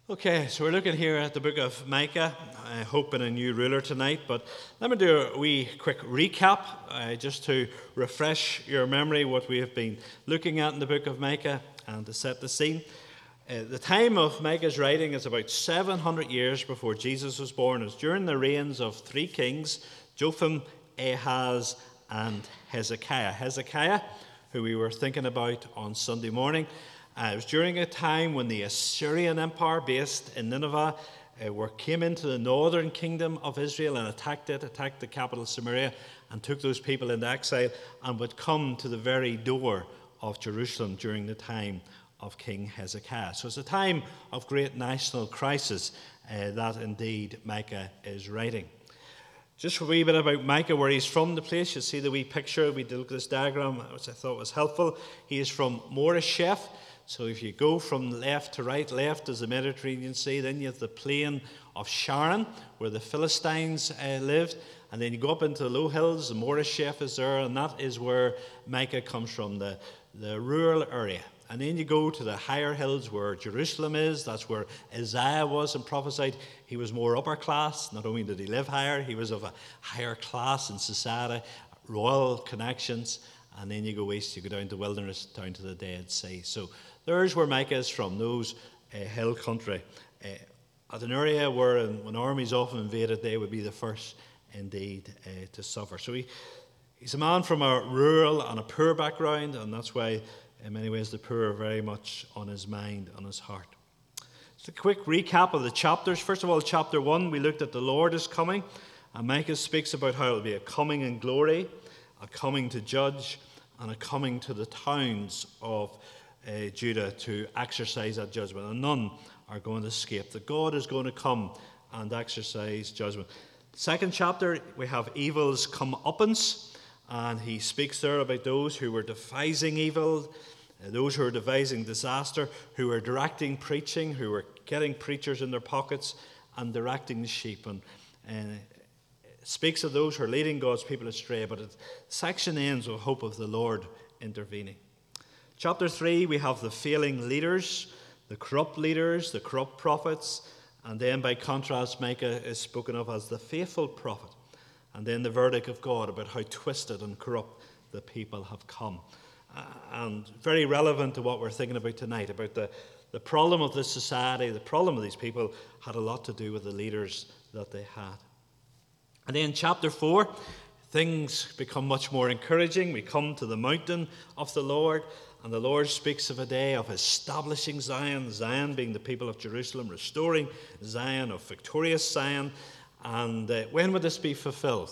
Okay, so we're looking here at the book of Micah, hoping a new ruler tonight. But let me do a wee quick recap, just to refresh your memory what we have been looking at in the book of Micah and to set the scene. The time of Micah's writing is about 700 years before Jesus was born. It's during the reigns of three kings, Jotham, Ahaz, and Hezekiah. Hezekiah, who we were thinking about on Sunday morning. It was during a time when the Assyrian Empire, based in Nineveh, came into the northern kingdom of Israel and attacked the capital Samaria, and took those people into exile, and would come to the very door of Jerusalem during the time of King Hezekiah. So it's a time of great national crisis that indeed Micah is writing. Just a wee bit about Micah, where he's from, the place. You see the wee picture. We did look at this diagram, which I thought was helpful. He is from Moresheth. So if you go from left to right, left is the Mediterranean Sea, then you have the plain of Sharon, where the Philistines lived, and then you go up into the low hills, the Moresheth is there, and that is where Micah comes from, the rural area. And then you go to the higher hills where Jerusalem is. That's where Isaiah was and prophesied. He was more upper class. Not only did he live higher, he was of a higher class in society, royal connections. And then you go east, you go down to wilderness, down to the Dead Sea. So there's where Micah is from, those hill country. At an area where when armies often invaded, they would be the first indeed to suffer. So he's a man from a rural and a poor background, and that's why in many ways the poor are very much on his mind, on his heart. Just a quick recap of the chapters. First of all, chapter 1, we looked at the Lord is coming, and Micah speaks about how it will be a coming in glory, a coming to judge, and a coming to the towns of Judah to exercise that judgment. And none are going to escape. That God is going to come and exercise judgment. Second chapter, we have evil's comeuppance. And he speaks there about those who were devising evil, those who were devising disaster, who were directing preaching, who were getting preachers in their pockets and directing the sheep. And speaks of those who are leading God's people astray, but the section ends with hope of the Lord intervening. Chapter 3, we have the failing leaders, the corrupt prophets, and then by contrast, Micah is spoken of as the faithful prophet, and then the verdict of God about how twisted and corrupt the people have come. And very relevant to what we're thinking about tonight, about the problem of this society, the problem of these people had a lot to do with the leaders that they had. And then chapter 4, things become much more encouraging. We come to the mountain of the Lord, and the Lord speaks of a day of establishing Zion, Zion being the people of Jerusalem, restoring Zion, of victorious Zion. And when would this be fulfilled?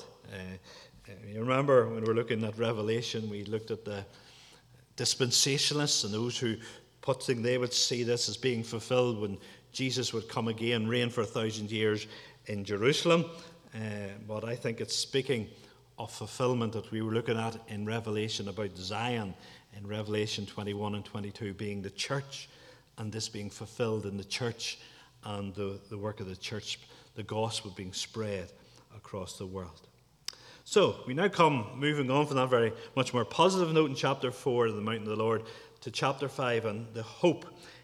You remember when we were looking at Revelation, we looked at the dispensationalists and those who they would see this as being fulfilled when Jesus would come again, reign for 1,000 years in Jerusalem. But I think it's speaking of fulfillment that we were looking at in Revelation about Zion in Revelation 21 and 22 being the church, and this being fulfilled in the church and the work of the church, the gospel being spread across the world. So we now come, moving on from that very much more positive note in chapter 4 of the Mountain of the Lord, to chapter 5 and the hope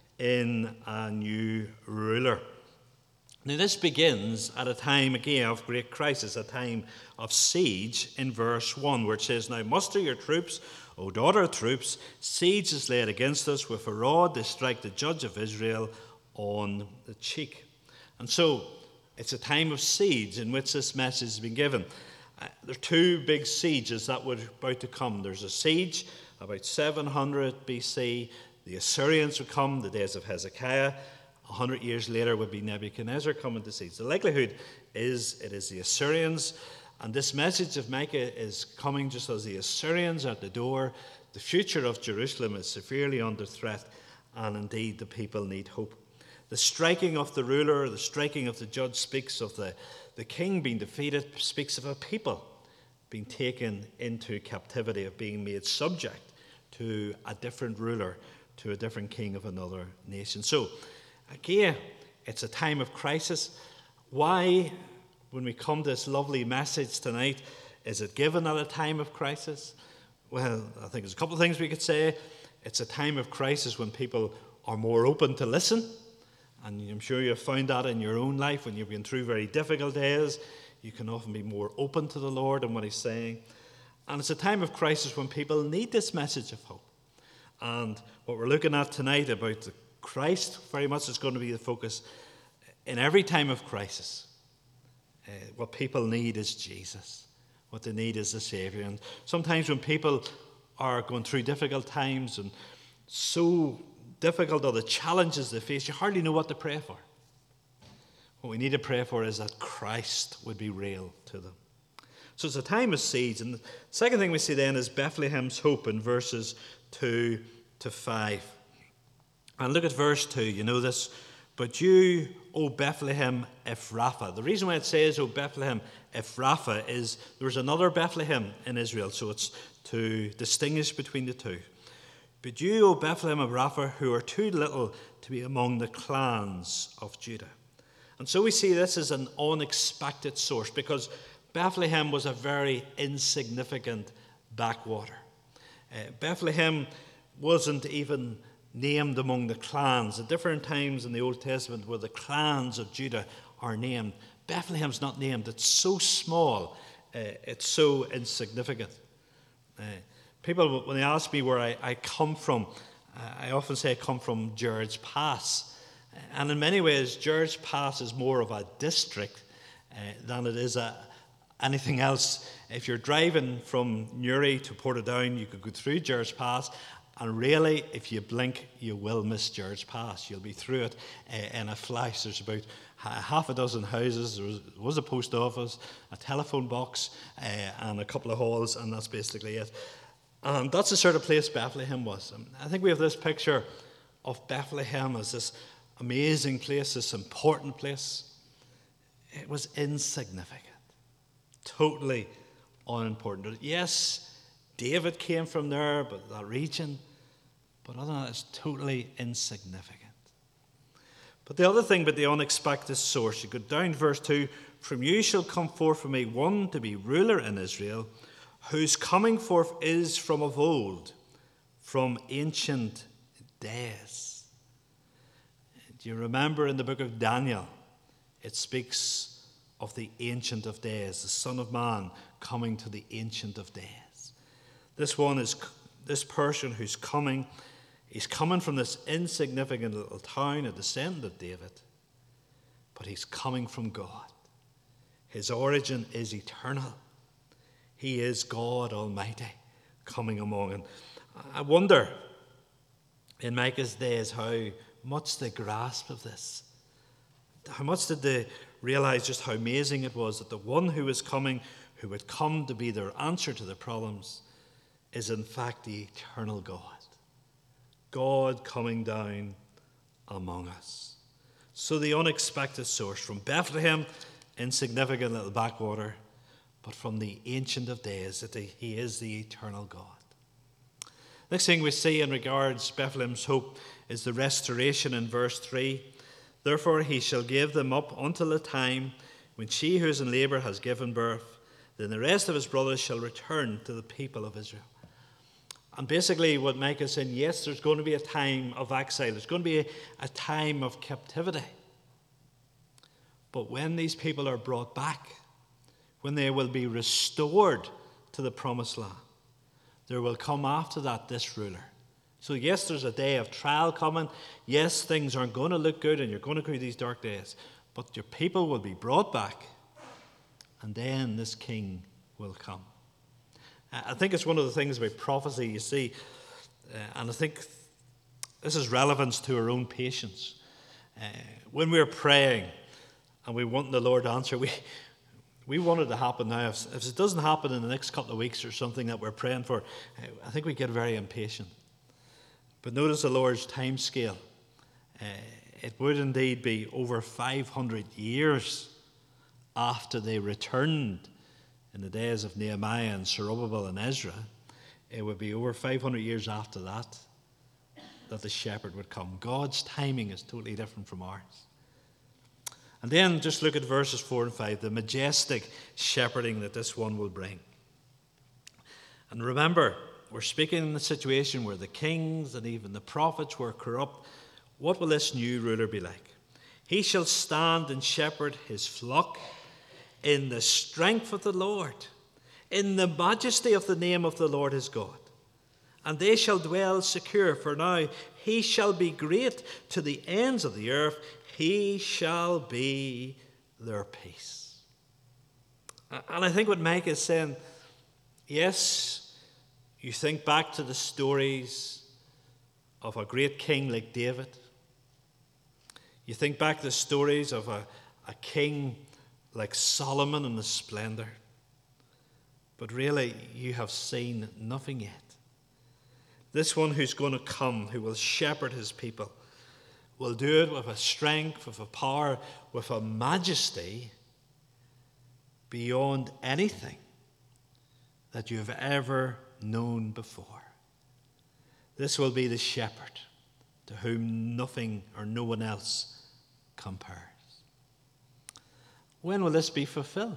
in a new ruler. Now this begins at a time again of great crisis, a time of siege in verse 1, where it says, "Now muster your troops, O daughter troops, siege is laid against us, with a rod they strike the judge of Israel on the cheek." And so it's a time of siege in which this message has been given. There are two big sieges that were about to come. There's a siege about 700 BC. The Assyrians would come, the days of Hezekiah. 100 years later would be Nebuchadnezzar coming to siege. The likelihood is it is the Assyrians. And this message of Micah is coming just as the Assyrians are at the door. The future of Jerusalem is severely under threat, and indeed the people need hope. The striking of the ruler, the striking of the judge speaks of the king being defeated, speaks of a people being taken into captivity, of being made subject to a different ruler, to a different king of another nation. So, again, it's a time of crisis. Why, when we come to this lovely message tonight, is it given at a time of crisis? Well, I think there's a couple of things we could say. It's a time of crisis when people are more open to listen, And I'm sure you've found that in your own life when you've been through very difficult days. You can often be more open to the Lord and what he's saying. And it's a time of crisis when people need this message of hope. And what we're looking at tonight about Christ very much is going to be the focus in every time of crisis. What people need is Jesus. What they need is the Saviour. And sometimes when people are going through difficult times and so difficult are the challenges they face, you hardly know what to pray for. What we need to pray for is that Christ would be real to them. So it's a time of siege. And the second thing we see then is Bethlehem's hope in verses 2 to 5. And look at verse 2. You know this. But you, O Bethlehem Ephrathah. The reason why it says, O Bethlehem Ephrathah, is there's another Bethlehem in Israel. So it's to distinguish between the two. But you, O Bethlehem Ephrathah, who are too little to be among the clans of Judah. And so we see this as an unexpected source, because Bethlehem was a very insignificant backwater. Bethlehem wasn't even named among the clans. At different times in the Old Testament where the clans of Judah are named, Bethlehem's not named. It's so small, it's so insignificant. People, when they ask me where I come from, I often say I come from George Pass. And in many ways, George Pass is more of a district than it is anything else. If you're driving from Newry to Portadown, you could go through George Pass, and really, if you blink, you will miss George Pass. You'll be through it in a flash. There's about half a dozen houses. There was a post office, a telephone box, and a couple of halls, and that's basically it. And that's the sort of place Bethlehem was. I think we have this picture of Bethlehem as this amazing place, this important place. It was insignificant, totally unimportant. Yes, David came from there, but that region, but other than that, it's totally insignificant. But the other thing about the unexpected source, you go down verse 2, from you shall come forth for me one to be ruler in Israel, whose coming forth is from of old, from ancient days. Do you remember in the book of Daniel, it speaks of the Ancient of Days, the Son of Man coming to the Ancient of Days. This one is this person who's coming. He's coming from this insignificant little town, a descendant of David, but he's coming from God. His origin is eternal. He is God Almighty coming among. And I wonder in Micah's days how much they grasped of this. How much did they realize just how amazing it was that the one who was coming, who would come to be their answer to their problems, is in fact the eternal God. God coming down among us. So the unexpected source from Bethlehem, insignificant little backwater, but from the Ancient of Days, that he is the eternal God. Next thing we see in regards Bethlehem's hope is the restoration in verse 3. Therefore he shall give them up until the time when she who is in labour has given birth. Then the rest of his brothers shall return to the people of Israel. And basically what Micah is saying, yes, there's going to be a time of exile. There's going to be a time of captivity. But when these people are brought back, when they will be restored to the promised land, there will come after that this ruler. So yes, there's a day of trial coming. Yes, things aren't going to look good and you're going to go through these dark days. But your people will be brought back, and then this king will come. I think it's one of the things about prophecy you see, and I think this is relevance to our own patience. When we're praying and we want the Lord to answer, we want it to happen now. If it doesn't happen in the next couple of weeks or something that we're praying for, I think we get very impatient. But notice the Lord's time scale. It would indeed be over 500 years after they returned in the days of Nehemiah and Zerubbabel and Ezra. It would be over 500 years after that the shepherd would come. God's timing is totally different from ours. And then just look at verses 4 and 5, the majestic shepherding that this one will bring. And remember, we're speaking in a situation where the kings and even the prophets were corrupt. What will this new ruler be like? He shall stand and shepherd his flock in the strength of the Lord, in the majesty of the name of the Lord his God. And they shall dwell secure, for now he shall be great to the ends of the earth. He shall be their peace. And I think what Micah is saying, yes, you think back to the stories of a great king like David. You think back to the stories of a king like Solomon and the splendor. But really, you have seen nothing yet. This one who's going to come, who will shepherd his people, will do it with a strength, with a power, with a majesty beyond anything that you've ever known before. This will be the shepherd to whom nothing or no one else compares. When will this be fulfilled?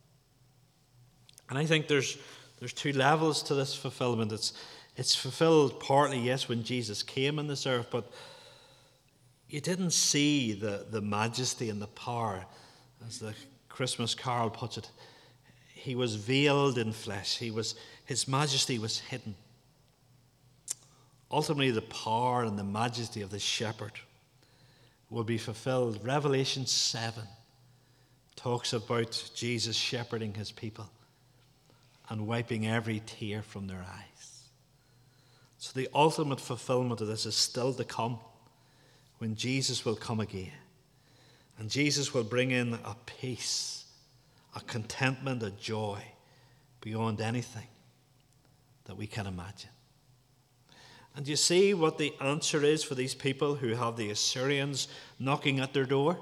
And I think there's two levels to this fulfillment. It's fulfilled partly, yes, when Jesus came on this earth, but you didn't see the majesty and the power, as the Christmas carol puts it. He was veiled in flesh. His majesty was hidden. Ultimately, the power and the majesty of the shepherd will be fulfilled. Revelation 7 talks about Jesus shepherding his people and wiping every tear from their eyes. So the ultimate fulfillment of this is still to come, when Jesus will come again. And Jesus will bring in a peace, a contentment, a joy beyond anything that we can imagine. And you see what the answer is for these people who have the Assyrians knocking at their door?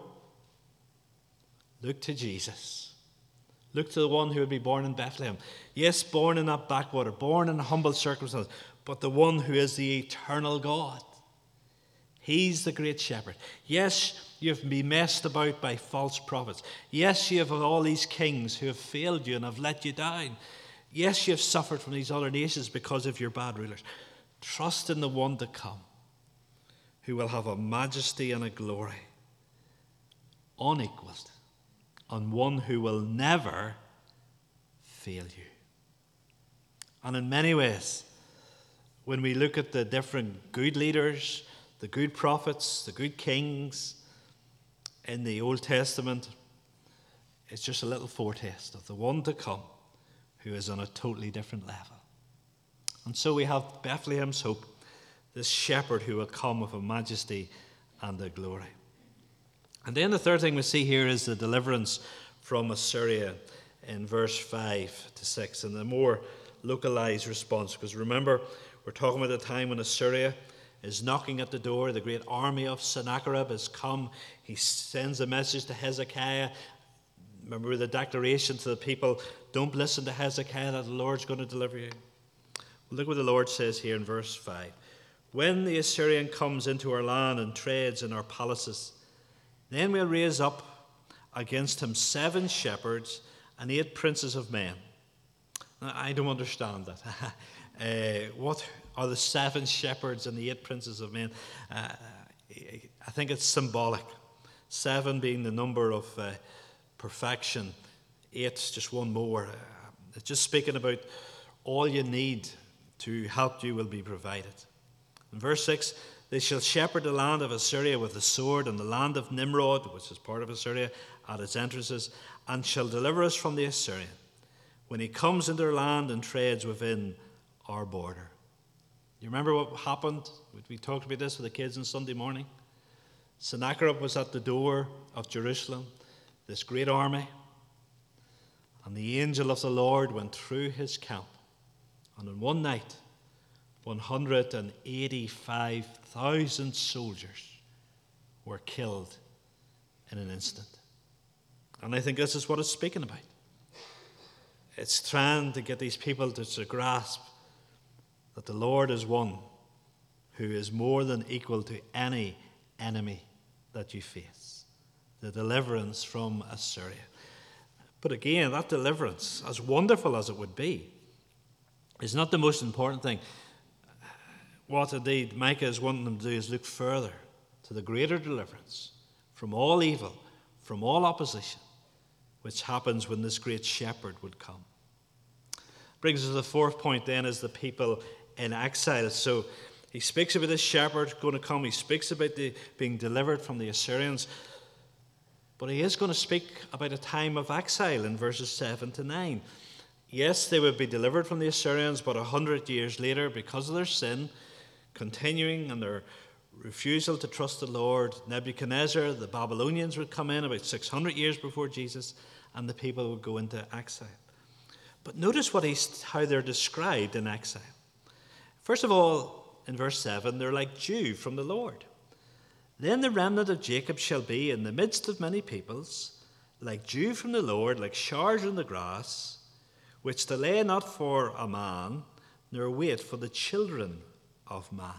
Look to Jesus. Look to the one who would be born in Bethlehem. Yes, born in that backwater, born in humble circumstances, but the one who is the eternal God. He's the great shepherd. Yes, you've been messed about by false prophets. Yes, you have all these kings who have failed you and have let you down. Yes, you have suffered from these other nations because of your bad rulers. Trust in the one to come, who will have a majesty and a glory unequaled, and one who will never fail you. And in many ways, when we look at the different good leaders, the good prophets, the good kings in the Old Testament, it's just a little foretaste of the one to come who is on a totally different level. And so we have Bethlehem's hope, this shepherd who will come with a majesty and a glory. And then the third thing we see here is the deliverance from Assyria in verse 5 to 6, and the more localized response. Because remember, we're talking about the time when Assyria is knocking at the door. The great army of Sennacherib has come. He sends a message to Hezekiah. Remember the declaration to the people, don't listen to Hezekiah, that the Lord's going to deliver you. Look what the Lord says here in verse 5. When the Assyrian comes into our land and trades in our palaces, then we'll raise up against him 7 shepherds and 8 princes of men. Now, I don't understand that. What are the 7 shepherds and the 8 princes of men? I think it's symbolic. 7 being the number of perfection, 8 just one more. It's just speaking about all you need to help you will be provided. In verse 6, they shall shepherd the land of Assyria with the sword, and the land of Nimrod, which is part of Assyria, at its entrances, and shall deliver us from the Assyrian, when he comes into our land and trades within our border. You remember what happened? We talked about this with the kids on Sunday morning. Sennacherib was at the door of Jerusalem, this great army, and the angel of the Lord went through his camp. And in one night, 185,000 soldiers were killed in an instant. And I think this is what it's speaking about. It's trying to get these people to grasp that the Lord is one who is more than equal to any enemy that you face. The deliverance from Assyria. But again, that deliverance, as wonderful as it would be, is not the most important thing. What indeed Micah is wanting them to do is look further to the greater deliverance from all evil, from all opposition, which happens when this great shepherd would come. Brings us to the fourth point then, is the people in exile. So he speaks about this shepherd going to come. He speaks about being delivered from the Assyrians. But he is going to speak about a time of exile in verses 7 to 9. Yes, they would be delivered from the Assyrians, but 100 years later, because of their sin, continuing and their refusal to trust the Lord, Nebuchadnezzar, the Babylonians would come in about 600 years before Jesus, and the people would go into exile. But notice how they're described in exile. First of all, in verse 7, they're like dew from the Lord. Then the remnant of Jacob shall be in the midst of many peoples, like dew from the Lord, like showers on the grass, which delay not for a man, nor wait for the children of man.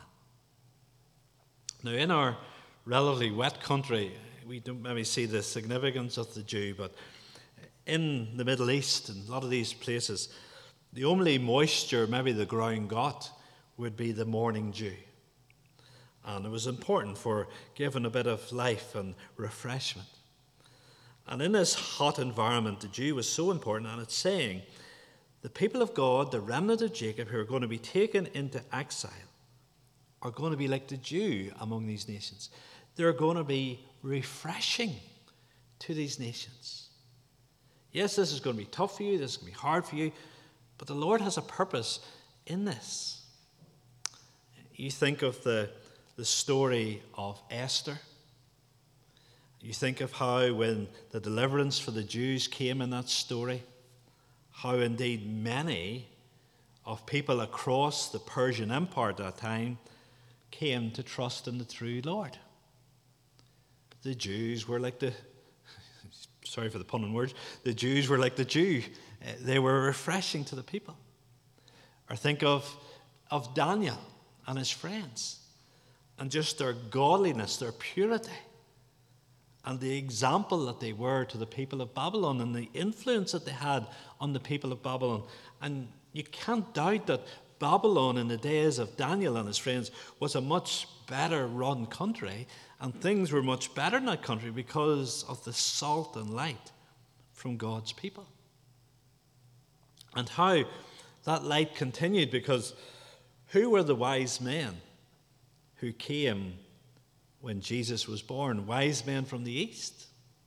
Now, in our relatively wet country, we don't maybe see the significance of the dew, but in the Middle East and a lot of these places, the only moisture maybe the ground got would be the morning dew. And it was important for giving a bit of life and refreshment. And in this hot environment, the dew was so important, and it's saying the people of God, the remnant of Jacob, who are going to be taken into exile, are going to be like the dew among these nations. They're going to be refreshing to these nations. Yes, this is going to be tough for you, this is going to be hard for you, but the Lord has a purpose in this. You think of the story of Esther. You think of how when the deliverance for the Jews came in that story, how indeed many of people across the Persian Empire at that time came to trust in the true Lord. The Jews were like sorry for the pun on words, the Jews were like the dew. They were refreshing to the people. Or think of Daniel and his friends, and just their godliness, their purity, and the example that they were to the people of Babylon, and the influence that they had on the people of Babylon. And you can't doubt that Babylon in the days of Daniel and his friends was a much better run country, and things were much better in that country because of the salt and light from God's people. And how that light continued, because who were the wise men who came when Jesus was born? Wise men from the east.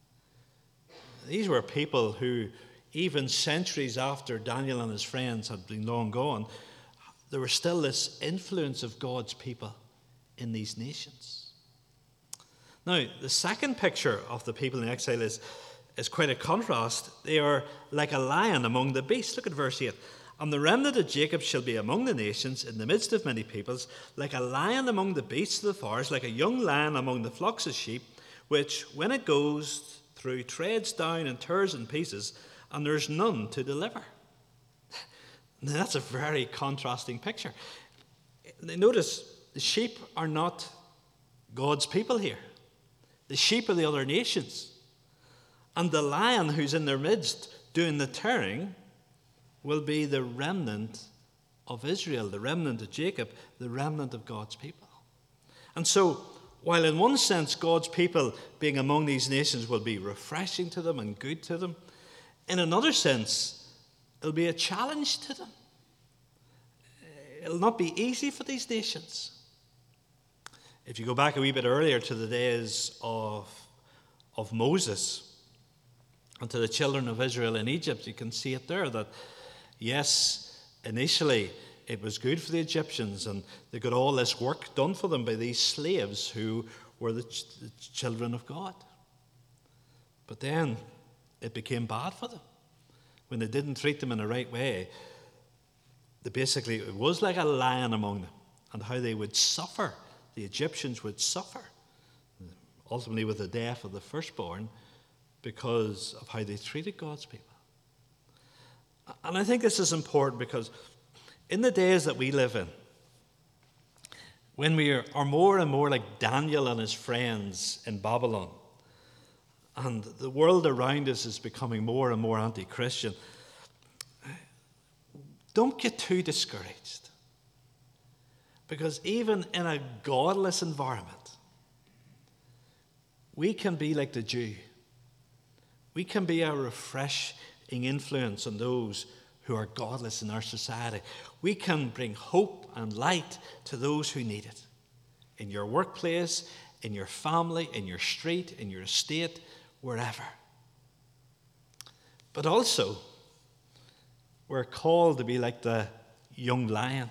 These were people who, even centuries after Daniel and his friends had been long gone, there was still this influence of God's people in these nations. Now, the second picture of the people in exile is quite a contrast. They are like a lion among the beasts. Look at verse 8. And the remnant of Jacob shall be among the nations, in the midst of many peoples, like a lion among the beasts of the forest, like a young lion among the flocks of sheep, which, when it goes through, treads down and tears in pieces, and there's none to deliver. Now, that's a very contrasting picture. Notice, the sheep are not God's people here. The sheep are the other nations. And the lion who's in their midst doing the tearing will be the remnant of Israel, the remnant of Jacob, the remnant of God's people. And so, while in one sense God's people being among these nations will be refreshing to them and good to them, in another sense, it'll be a challenge to them. It'll not be easy for these nations. If you go back a wee bit earlier to the days of Moses and to the children of Israel in Egypt, you can see it there that, yes, initially it was good for the Egyptians, and they got all this work done for them by these slaves who were the children of God. But then it became bad for them. When they didn't treat them in the right way, it was like a lion among them, and how they would suffer. The Egyptians would suffer, ultimately with the death of the firstborn, because of how they treated God's people. And I think this is important because in the days that we live in, when we are more and more like Daniel and his friends in Babylon, and the world around us is becoming more and more anti-Christian, don't get too discouraged. Because even in a godless environment, we can be like the Jew. We can be a refreshing influence on those who are godless in our society. We can bring hope and light to those who need it. In your workplace, in your family, in your street, in your estate, wherever. But also, we're called to be like the young lion.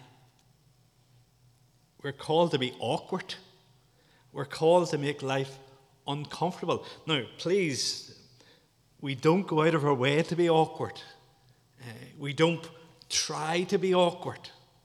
We're called to be awkward. We're called to make life uncomfortable. Now, please, we don't go out of our way to be awkward. We don't try to be awkward.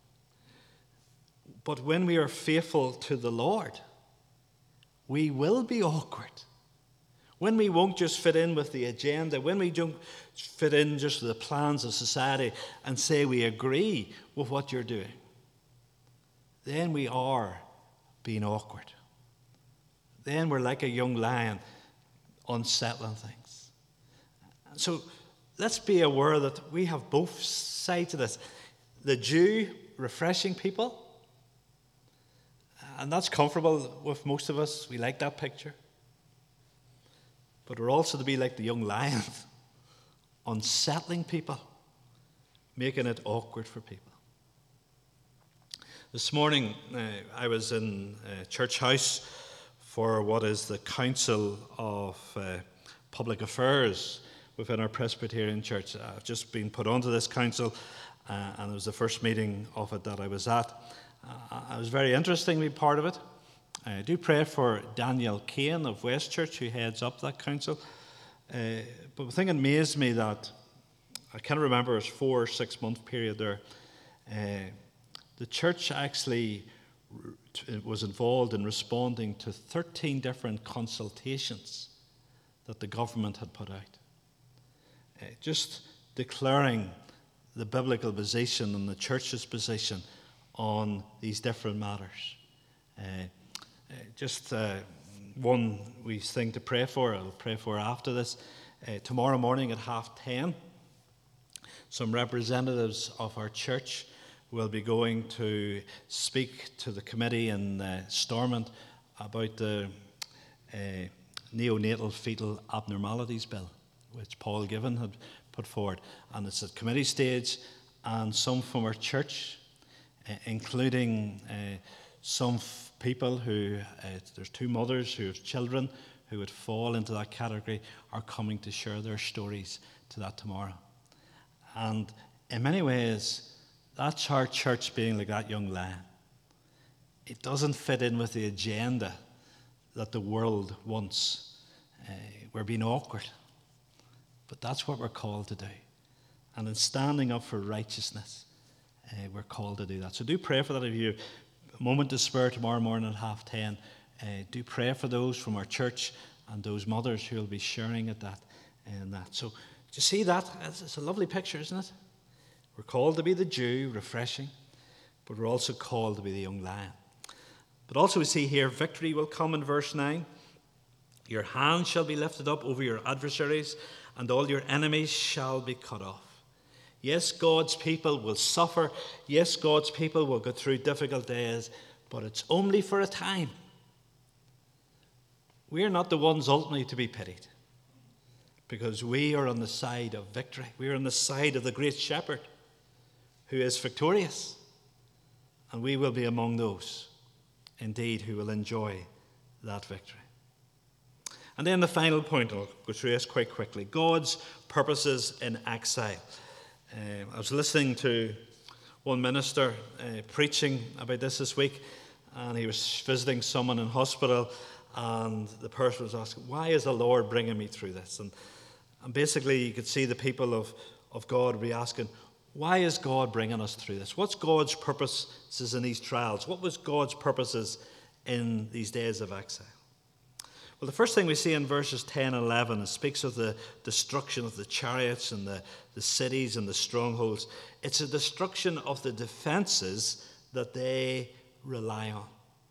But when we are faithful to the Lord, we will be awkward. When we won't just fit in with the agenda, when we don't fit in just with the plans of society and say we agree with what you're doing, then we are being awkward. Then we're like a young lion, unsettling things. So let's be aware that we have both sides of this. The Jew, refreshing people, and that's comfortable with most of us. We like that picture. But we're also to be like the young lion, unsettling people, making it awkward for people. This morning, I was in a church house for what is the Council of Public Affairs within our Presbyterian Church. I've just been put onto this council, and it was the first meeting of it that I was at. It was very interesting to be part of it. I do pray for Daniel Kane of West Church, who heads up that council. But the thing that amazed me that I can't remember, it was 4 or 6 month period there. The church actually was involved in responding to 13 different consultations that the government had put out. Just declaring the biblical position and the church's position on these different matters. One wee thing to pray for, I'll pray for after this. Tomorrow morning at 10:30, some representatives of our church will be going to speak to the committee in Stormont about the neonatal fetal abnormalities bill, which Paul Given had put forward. And it's at committee stage, and some from our church, including some people who, there's 2 mothers who have children who would fall into that category, are coming to share their stories to that tomorrow. And in many ways, that's our church being like that young lion. It doesn't fit in with the agenda that the world wants. We're being awkward. But that's what we're called to do. And in standing up for righteousness, we're called to do that. So do pray for that. If you have a moment to spare tomorrow morning at 10:30, do pray for those from our church and those mothers who will be sharing at that. So do you see that? It's a lovely picture, isn't it? We're called to be the Jew, refreshing, but we're also called to be the young lion. But also we see here, victory will come in verse 9. Your hand shall be lifted up over your adversaries, and all your enemies shall be cut off. Yes, God's people will suffer. Yes, God's people will go through difficult days, but it's only for a time. We are not the ones ultimately to be pitied, because we are on the side of victory. We are on the side of the great shepherd who is victorious, and we will be among those, indeed, who will enjoy that victory. And then the final point, I'll go through this quite quickly, God's purposes in exile. I was listening to one minister preaching about this week, and he was visiting someone in hospital, and the person was asking, why is the Lord bringing me through this? And basically you could see the people of God be asking, why is God bringing us through this? What's God's purposes in these trials? What was God's purposes in these days of exile? Well, the first thing we see in verses 10 and 11, it speaks of the destruction of the chariots and the cities and the strongholds. It's a destruction of the defenses that they rely on.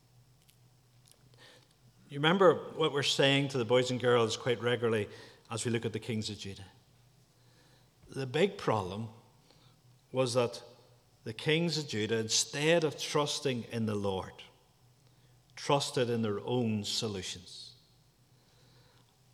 You remember what we're saying to the boys and girls quite regularly as we look at the kings of Judah. The big problem was that the kings of Judah, instead of trusting in the Lord, trusted in their own solutions.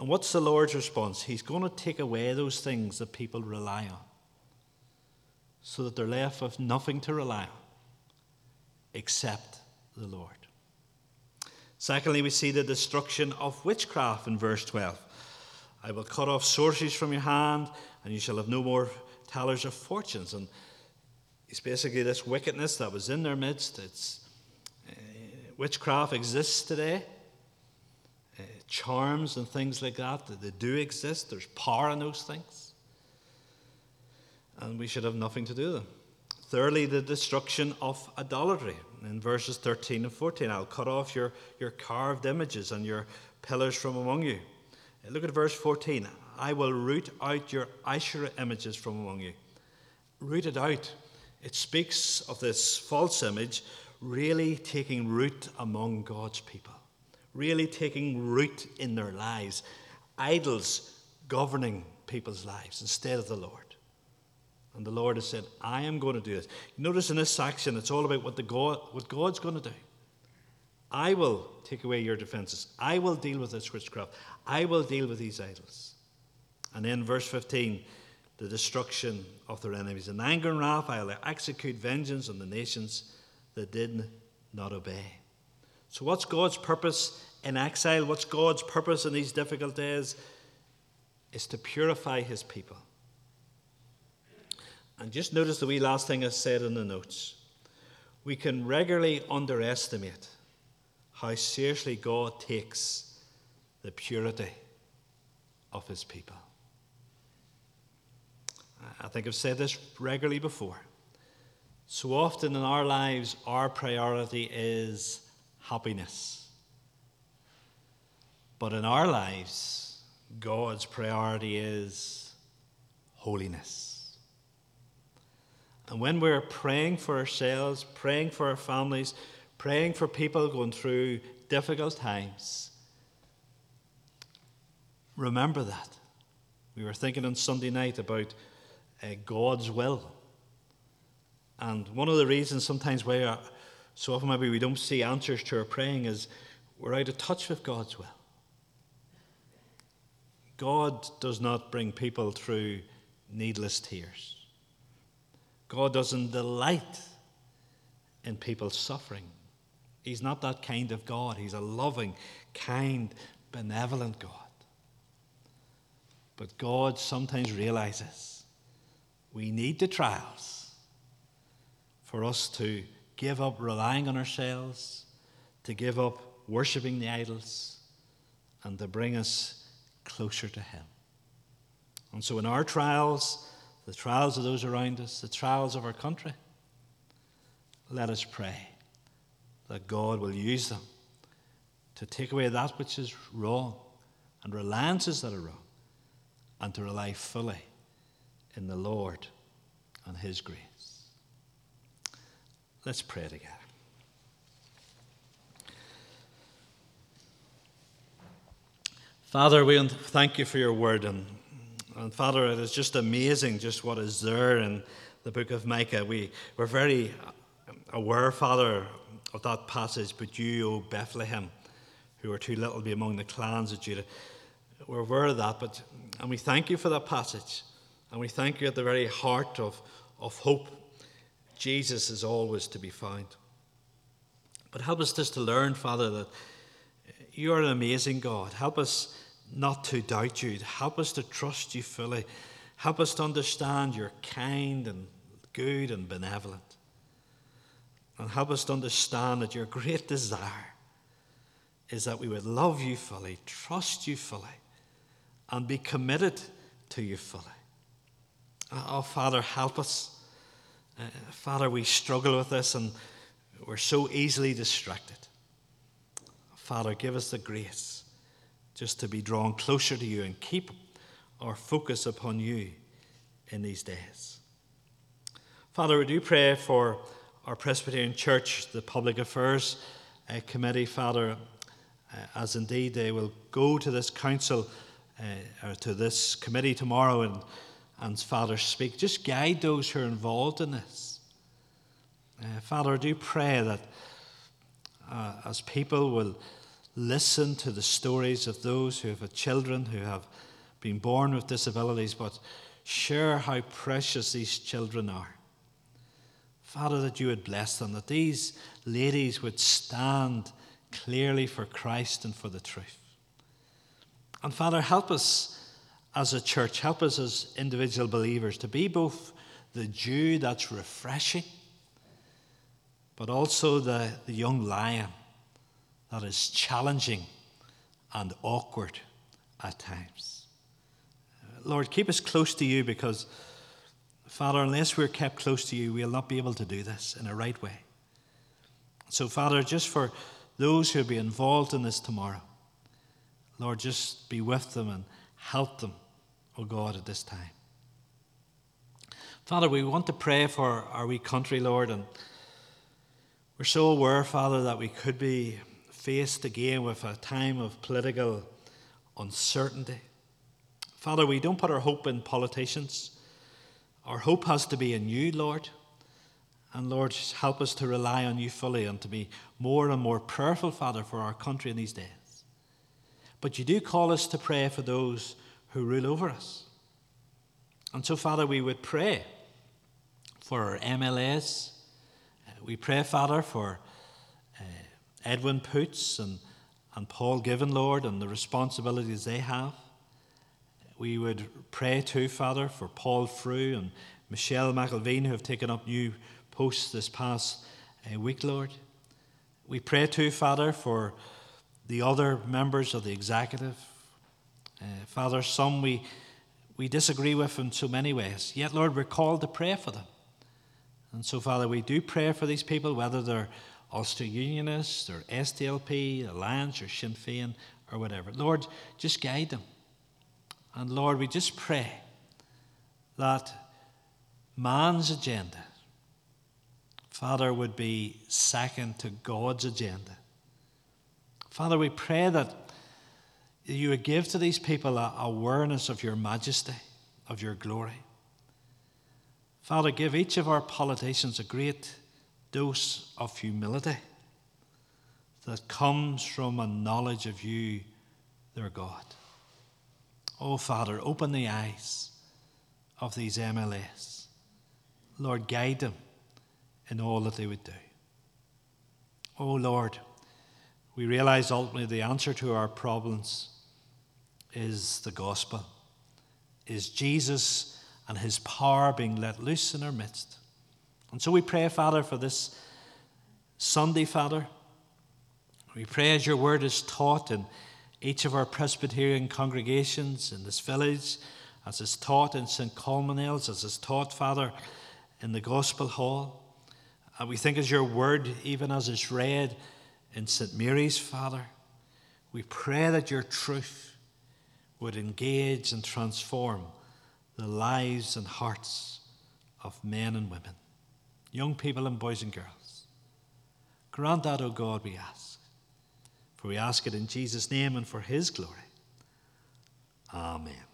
And what's the Lord's response? He's going to take away those things that people rely on, so that they're left with nothing to rely on except the Lord. Secondly, we see the destruction of witchcraft in verse 12. I will cut off sorceries from your hand, and you shall have no more tellers of fortunes. And it's basically this wickedness that was in their midst. Witchcraft exists today. Charms and things like that, they do exist. There's power in those things. And we should have nothing to do with them. Thirdly, the destruction of idolatry. In verses 13 and 14, I'll cut off your carved images and your pillars from among you. Look at verse 14. I will root out your Asherah images from among you. Root it out. It speaks of this false image really taking root among God's people. Really taking root in their lives. Idols governing people's lives instead of the Lord. And the Lord has said, I am going to do this. Notice in this section, it's all about what God's going to do. I will take away your defenses. I will deal with this witchcraft. I will deal with these idols. And then verse 15, the destruction of their enemies. In anger and wrath, I will execute vengeance on the nations that did not obey. So what's God's purpose in exile? What's God's purpose in these difficult days? Is to purify his people. And just notice the wee last thing I said in the notes. We can regularly underestimate how seriously God takes the purity of his people. I think I've said this regularly before. So often in our lives, our priority is happiness. But in our lives, God's priority is holiness. And when we're praying for ourselves, praying for our families, praying for people going through difficult times, remember that. We were thinking on Sunday night about God's will. And one of the reasons sometimes so often maybe we don't see answers to our praying is we're out of touch with God's will. God does not bring people through needless tears. God doesn't delight in people's suffering. He's not that kind of God. He's a loving, kind, benevolent God. But God sometimes realizes we need the trials for us to give up relying on ourselves, to give up worshipping the idols, and to bring us closer to him. And so in our trials, the trials of those around us, the trials of our country, let us pray that God will use them to take away that which is wrong and reliances that are wrong, and to rely fully in the Lord and his grace. Let's pray together. Father, we thank you for your word. And Father, it is just amazing just what is there in the book of Micah. We're very aware, Father, of that passage, but you, O Bethlehem, who are too little to be among the clans of Judah. We're aware of that, and we thank you for that passage. And we thank you at the very heart of hope. Jesus is always to be found. But help us just to learn, Father, that you are an amazing God. Help us not to doubt you. Help us to trust you fully. Help us to understand you're kind and good and benevolent. And help us to understand that your great desire is that we would love you fully, trust you fully, and be committed to you fully. Oh, Father, help us. Father, we struggle with this and we're so easily distracted. Father, give us the grace just to be drawn closer to you and keep our focus upon you in these days. Father, we do pray for our Presbyterian Church, the Public Affairs Committee, Father, as indeed they will go to this council or to this committee tomorrow and Father, speak. Just guide those who are involved in this. Father, I do pray that as people will listen to the stories of those who have had children who have been born with disabilities, but share how precious these children are. Father, that you would bless them, that these ladies would stand clearly for Christ and for the truth. And Father, help us as a church, help us as individual believers to be both the dew that's refreshing, but also the young lion that is challenging and awkward at times. Lord, keep us close to you, because, Father, unless we're kept close to you, we'll not be able to do this in a right way. So, Father, just for those who will be involved in this tomorrow, Lord, just be with them and help them, oh God, at this time. Father, we want to pray for our wee country, Lord, and we're so aware, Father, that we could be faced again with a time of political uncertainty. Father, we don't put our hope in politicians. Our hope has to be in you, Lord. And Lord, help us to rely on you fully and to be more and more prayerful, Father, for our country in these days. But you do call us to pray for those who rule over us. And so, Father, we would pray for our MLAs. We pray, Father, for Edwin Poots and Paul Given, Lord, and the responsibilities they have. We would pray too, Father, for Paul Frew and Michelle McElveen, who have taken up new posts this past week, Lord. We pray too, Father, for the other members of the executive. Father, some we disagree with in so many ways, yet, Lord, we're called to pray for them. And so, Father, we do pray for these people, whether they're Ulster Unionists or SDLP, Alliance or Sinn Féin or whatever. Lord, just guide them. And Lord, we just pray that man's agenda, Father, would be second to God's agenda. Father, we pray that you would give to these people an awareness of your majesty, of your glory. Father, give each of our politicians a great dose of humility that comes from a knowledge of you, their God. Oh, Father, open the eyes of these MLAs. Lord, guide them in all that they would do. Oh, Lord, we realize ultimately the answer to our problems is the gospel, is Jesus and his power being let loose in our midst. And so we pray, Father, for this Sunday, Father. We pray as your word is taught in each of our Presbyterian congregations in this village, as is taught in St. Colmanel's, as is taught, Father, in the Gospel Hall. And we think as your word, even as it's read in St. Mary's, Father, we pray that your truth would engage and transform the lives and hearts of men and women, young people and boys and girls. Grant that, O God, we ask. For we ask it in Jesus' name and for his glory. Amen.